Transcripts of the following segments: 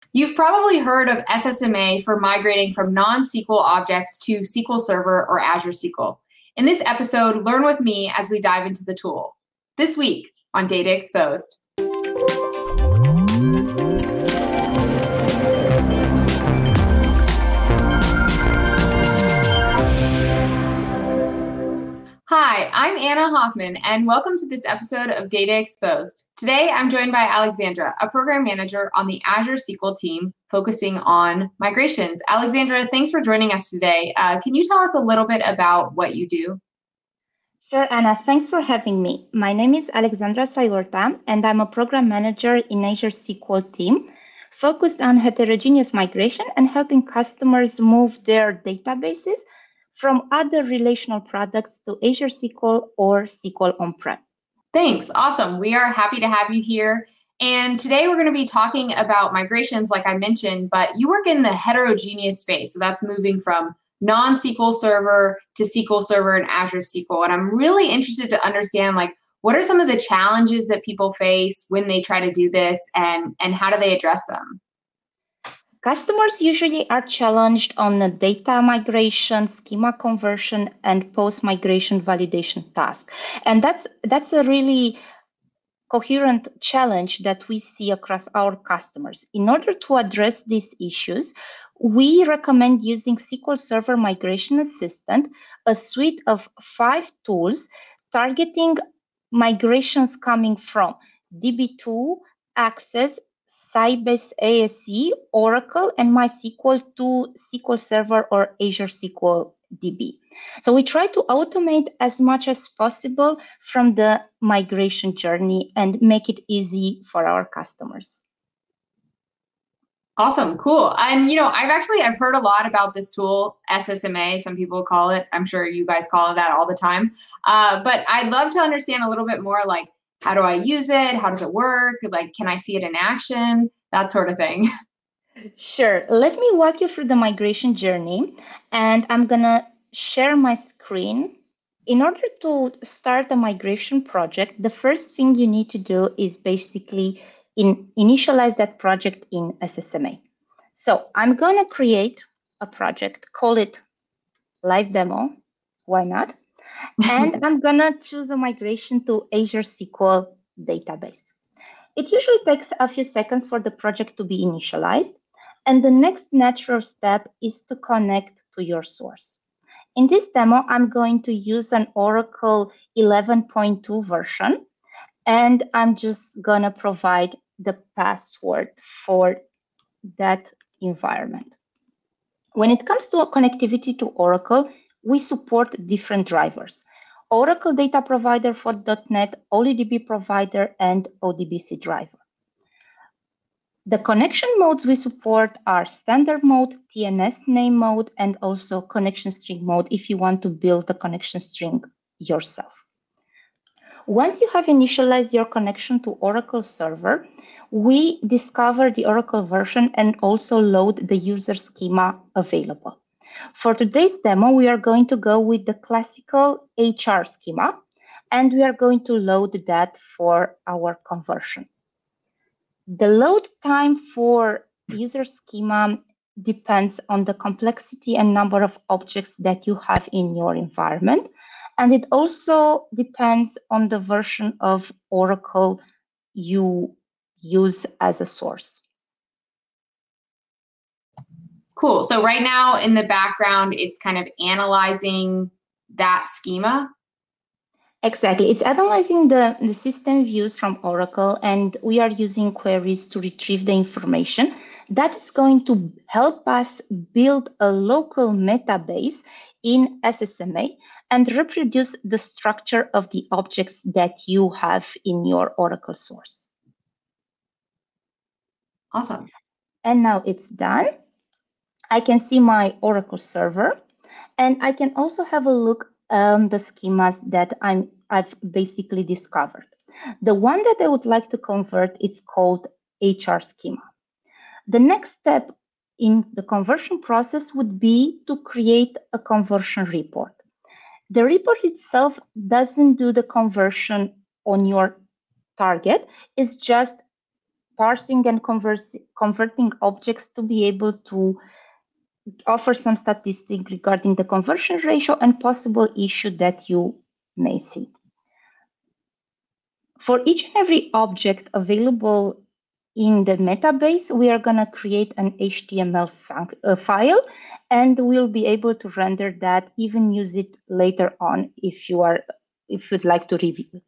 You've probably heard of SSMA for migrating from non-SQL objects to SQL Server or Azure SQL. In this episode, learn with me as we dive into the tool. This week on Data Exposed. Hi, I'm Anna Hoffman, and welcome to this episode of Data Exposed. Today, I'm joined by Alexandra, a program manager on the Azure SQL team focusing on migrations. Alexandra, thanks for joining us today. Can you tell us a little bit about what you do? Sure, Anna. Thanks for having me. My name is Alexandra Sayurta, and I'm a program manager in Azure SQL team, focused on heterogeneous migration and helping customers move their databases from other relational products to Azure SQL or SQL on-prem. Thanks. Awesome. We are happy to have you here. And today we're going to be talking about migrations, like I mentioned, but you work in the heterogeneous space. So that's moving from non-SQL Server to SQL Server and Azure SQL. And I'm really interested to understand, what are some of the challenges that people face when they try to do this, and how do they address them? Customers usually are challenged on the data migration, schema conversion, and post-migration validation task. And that's a really coherent challenge that we see across our customers. In order to address these issues, we recommend using SQL Server Migration Assistant, a suite of 5 tools targeting migrations coming from DB2, Access, Sybase ASE, Oracle, and MySQL to SQL Server or Azure SQL DB. So we try to automate as much as possible from the migration journey and make it easy for our customers. Awesome, cool. And I've heard a lot about this tool, SSMA, some people call it. I'm sure you guys call it that all the time. But I'd love to understand a little bit more, how do I use it? How does it work? Can I see it in action? That sort of thing. Sure. Let me walk you through the migration journey, and I'm going to share my screen. In order to start a migration project, the first thing you need to do is basically initialize that project in SSMA. So I'm going to create a project, call it live demo. Why not? And I'm going to choose a migration to Azure SQL database. It usually takes a few seconds for the project to be initialized. And the next natural step is to connect to your source. In this demo, I'm going to use an Oracle 11.2 version, and I'm just going to provide the password for that environment. When it comes to connectivity to Oracle, we support different drivers: Oracle Data Provider for .NET, OLEDB Provider, and ODBC driver. The connection modes we support are standard mode, TNS name mode, and also connection string mode if you want to build the connection string yourself. Once you have initialized your connection to Oracle Server, we discover the Oracle version and also load the user schema available. For today's demo, we are going to go with the classical HR schema, and we are going to load that for our conversion. The load time for user schema depends on the complexity and number of objects that you have in your environment. And it also depends on the version of Oracle you use as a source. Cool. So right now in the background, it's kind of analyzing that schema. Exactly. It's analyzing the system views from Oracle, and we are using queries to retrieve the information. That is going to help us build a local metabase in SSMA and reproduce the structure of the objects that you have in your Oracle source. Awesome. And now it's done. I can see my Oracle server, and I can also have a look the schemas that I've basically discovered. The one that I would like to convert is called HR schema. The next step in the conversion process would be to create a conversion report. The report itself doesn't do the conversion on your target, it's just parsing and converting objects to be able to offer some statistic regarding the conversion ratio and possible issue that you may see. For each and every object available in the metabase, we are going to create an HTML file, and we'll be able to render that, even use it later on if you'd like to review it.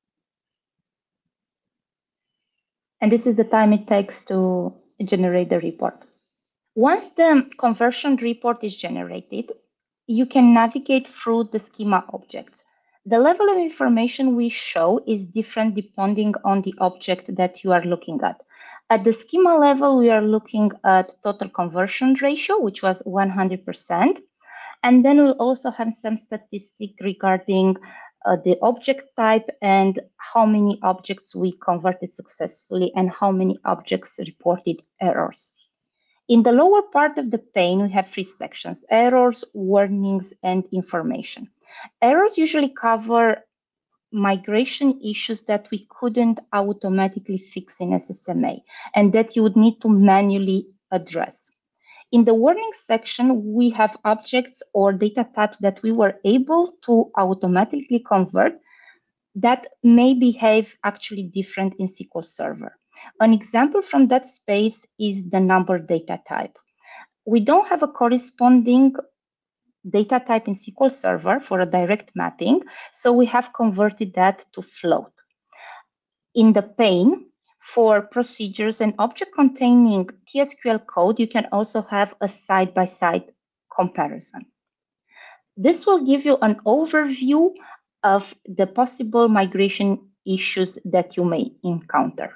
And this is the time it takes to generate the report. Once the conversion report is generated, you can navigate through the schema objects. The level of information we show is different depending on the object that you are looking at. At the schema level, we are looking at total conversion ratio, which was 100%. And then we'll also have some statistic regarding the object type and how many objects we converted successfully and how many objects reported errors. In the lower part of the pane, we have three sections: errors, warnings, and information. Errors usually cover migration issues that we couldn't automatically fix in SSMA and that you would need to manually address. In the warning section, we have objects or data types that we were able to automatically convert that may behave actually different in SQL Server. An example from that space is the number data type. We don't have a corresponding data type in SQL Server for a direct mapping, so we have converted that to float. In the pane, for procedures and object containing TSQL code, you can also have a side-by-side comparison. This will give you an overview of the possible migration issues that you may encounter.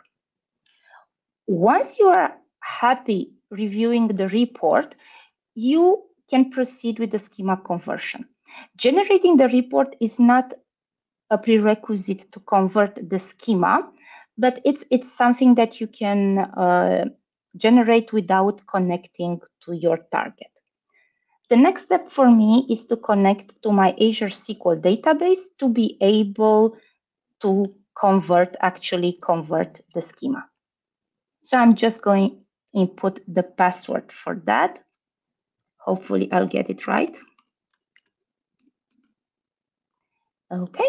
Once you are happy reviewing the report, you can proceed with the schema conversion. Generating the report is not a prerequisite to convert the schema, but it's something that you can generate without connecting to your target. The next step for me is to connect to my Azure SQL database to be able to actually convert the schema. So I'm just going to input the password for that. Hopefully I'll get it right. Okay.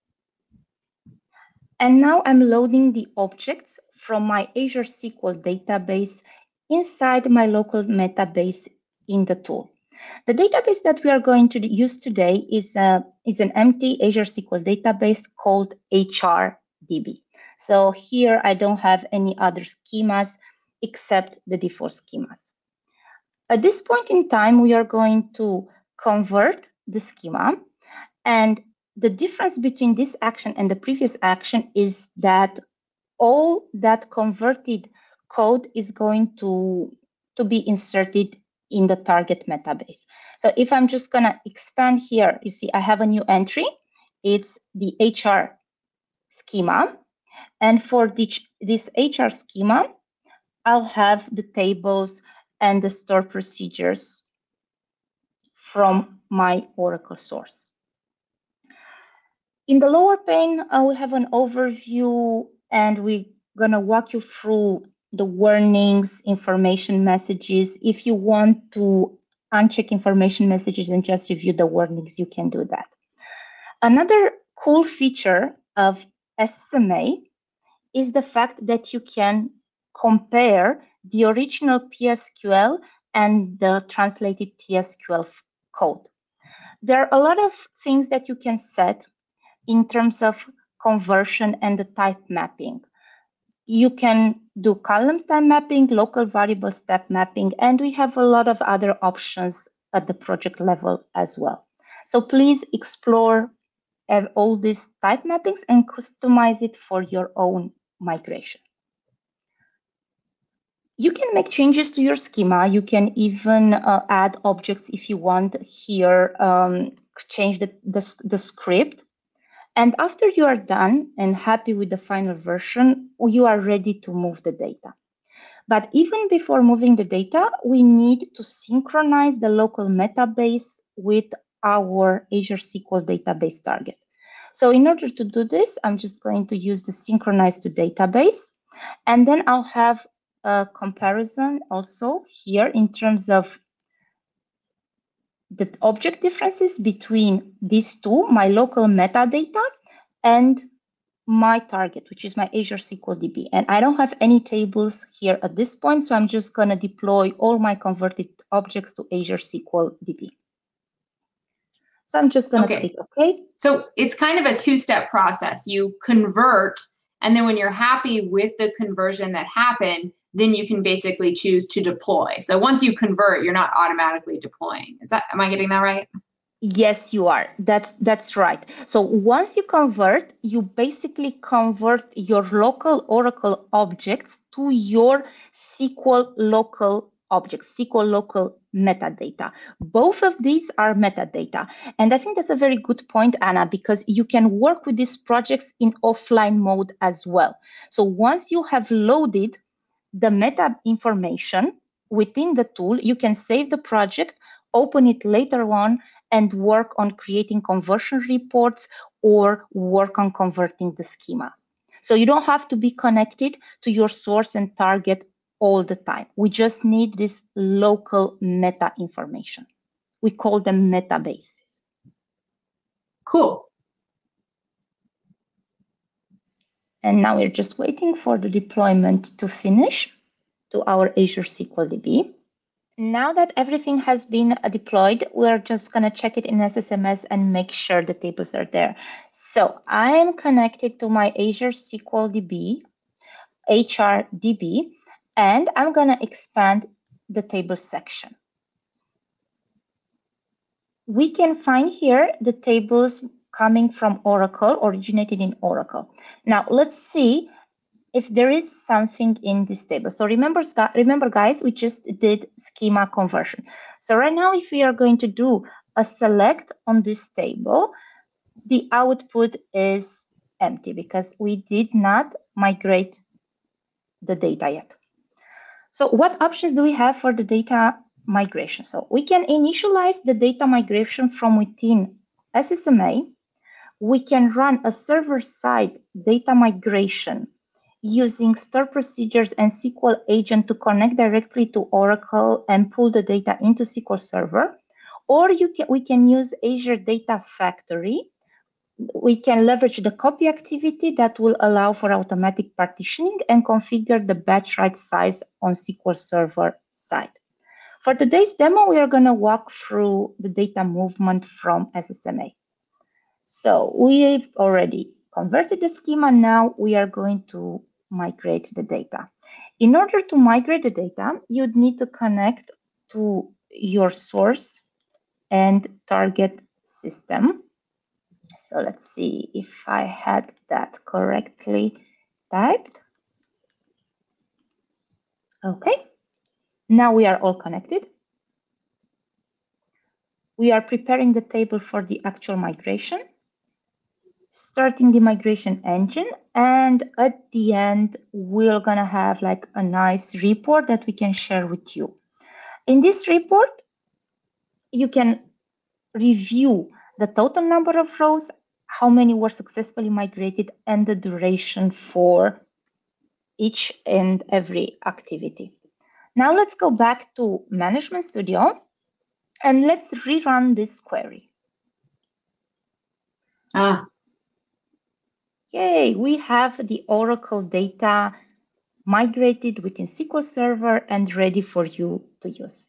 And now I'm loading the objects from my Azure SQL database inside my local metabase in the tool. The database that we are going to use today is an empty Azure SQL database called HRDB. So here I don't have any other schemas except the default schemas. At this point in time, we are going to convert the schema, and the difference between this action and the previous action is that all that converted code is going to be inserted in the target metabase. So if I'm just going to expand here, you see I have a new entry. It's the HR schema. And for this HR schema, I'll have the tables and the store procedures from my Oracle source. In the lower pane, we have an overview, and we're going to walk you through the warnings, information messages. If you want to uncheck information messages and just review the warnings, you can do that. Another cool feature of SSMA is the fact that you can compare the original PSQL and the translated TSQL code. There are a lot of things that you can set in terms of conversion and the type mapping. You can do columns type mapping, local variable step mapping, and we have a lot of other options at the project level as well. So please explore all these type mappings and customize it for your own migration. You can make changes to your schema. You can even add objects if you want here, change the script. And after you are done and happy with the final version, you are ready to move the data. But even before moving the data, we need to synchronize the local metabase with our Azure SQL database target. So in order to do this, I'm just going to use the synchronize to database. And then I'll have a comparison also here in terms of the object differences between these two, my local metadata and my target, which is my Azure SQL DB. And I don't have any tables here at this point, so I'm just going to deploy all my converted objects to Azure SQL DB. So I'm just going to click OK. So it's kind of a two-step process. You convert, and then when you're happy with the conversion that happened, then you can basically choose to deploy. So once you convert, you're not automatically deploying. Am I getting that right? Yes, you are. That's right. So once you convert, you basically convert your local Oracle objects to your SQL local objects, SQL local metadata. Both of these are metadata. And I think that's a very good point, Anna, because you can work with these projects in offline mode as well. So once you have loaded the meta information within the tool, you can save the project, open it later on, and work on creating conversion reports or work on converting the schemas. So you don't have to be connected to your source and target all the time. We just need this local meta information. We call them metabases. Cool. And now we're just waiting for the deployment to finish to our Azure SQL DB. Now that everything has been deployed, we're just going to check it in SSMS and make sure the tables are there. So I am connected to my Azure SQL DB, HRDB, and I'm going to expand the table section. We can find here the tables coming from Oracle, originated in Oracle. Now let's see if there is something in this table. So remember guys, we just did schema conversion. So right now, if we are going to do a select on this table, the output is empty because we did not migrate the data yet. So what options do we have for the data migration? So we can initialize the data migration from within SSMA. We can run a server-side data migration using store procedures and SQL agent to connect directly to Oracle and pull the data into SQL Server. Or we can use Azure Data Factory. We can leverage the copy activity that will allow for automatic partitioning and configure the batch write size on SQL Server side. For today's demo, we are going to walk through the data movement from SSMA. So we've already converted the schema. Now we are going to migrate the data. In order to migrate the data, you'd need to connect to your source and target system. So let's see if I had that correctly typed. Okay, now we are all connected. We are preparing the table for the actual migration, starting the migration engine, and at the end, we're gonna have like a nice report that we can share with you. In this report, you can review the total number of rows, how many were successfully migrated, and the duration for each and every activity. Now let's go back to Management Studio and let's rerun this query. Yay, we have the Oracle data migrated within SQL Server and ready for you to use.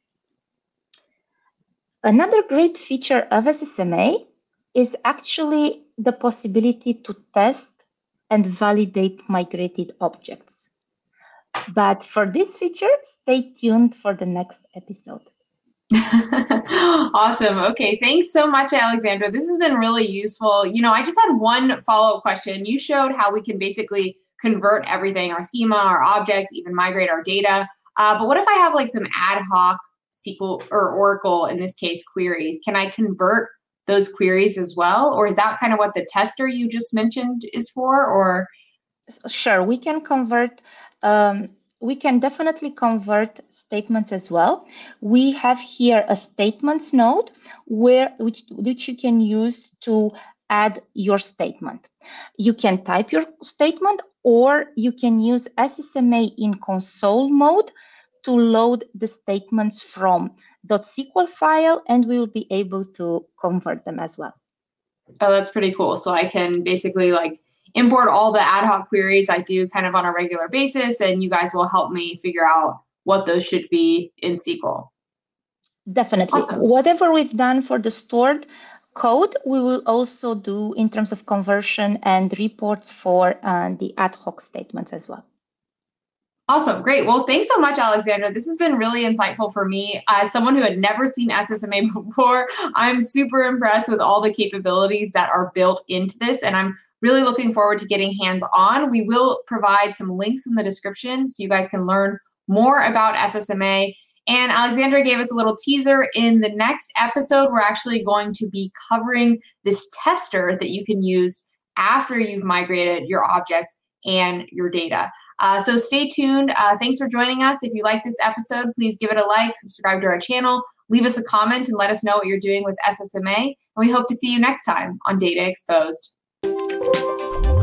Another great feature of SSMA is actually the possibility to test and validate migrated objects. But for this feature, stay tuned for the next episode. Awesome. Okay, thanks so much, Alexandra. This has been really useful. You know, I just had one follow-up question. You showed how we can basically convert everything, our schema, our objects, even migrate our data. But what if I have like some ad hoc SQL or Oracle, in this case, queries? Can I convert those queries as well? Or is that kind of what the tester you just mentioned is for? Or sure, we can convert. We can definitely convert statements as well. We have here a statements node which you can use to add your statement. You can type your statement or you can use SSMA in console mode to load the statements from .SQL file, and we will be able to convert them as well. Oh, that's pretty cool. So I can basically like import all the ad hoc queries I do kind of on a regular basis, and you guys will help me figure out what those should be in SQL. Definitely. Awesome. Whatever we've done for the stored code, we will also do in terms of conversion and reports for the ad hoc statements as well. Awesome. Great. Well, thanks so much, Alexandra. This has been really insightful for me. As someone who had never seen SSMA before, I'm super impressed with all the capabilities that are built into this, and I'm really looking forward to getting hands-on. We will provide some links in the description so you guys can learn more about SSMA. And Alexandra gave us a little teaser. In the next episode, we're actually going to be covering this tester that you can use after you've migrated your objects and your data. So stay tuned. Thanks for joining us. If you like this episode, please give it a like, subscribe to our channel, leave us a comment, and let us know what you're doing with SSMA. And we hope to see you next time on Data Exposed.